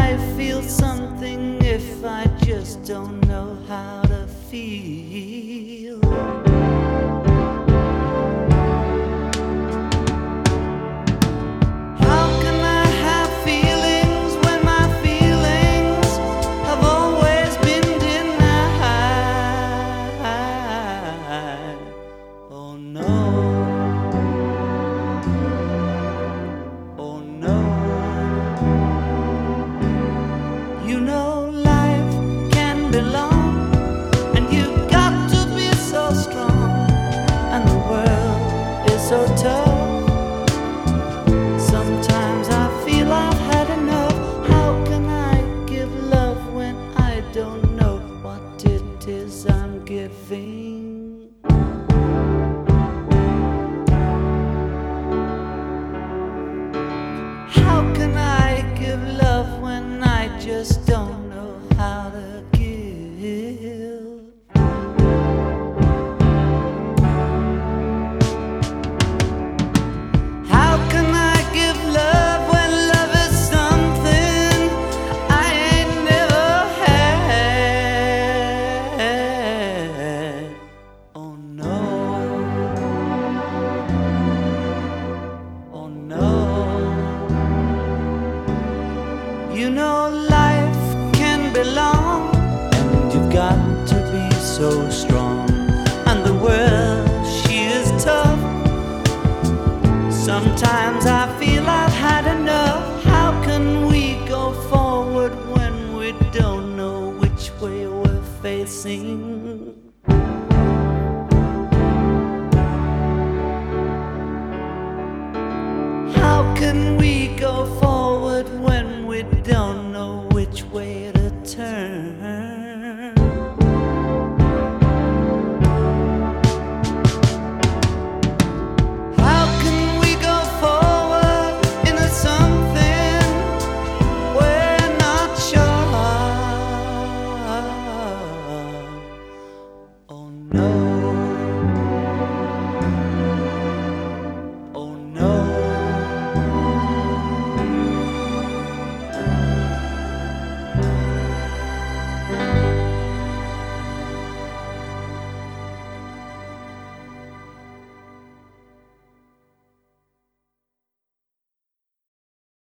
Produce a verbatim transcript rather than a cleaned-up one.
I feel something if I just don't know how to feel? How can I have feelings when my feelings have always been denied? Oh no. Oh no. You know life can be long, and you've got to be so strong, and the world is so tough. Sometimes I feel I've had enough. How can I give love when I don't know what it is I'm giving? How can I give love when I just don't know how to give? How can I give love when love is something I ain't never had? Oh no. Oh no. You know life can be long, and you've got to be so strong, and the world, she is tough. Sometimes I feel I've had enough. How can we go forward when we don't know which way we're facing? How can we go forward when we don't know which way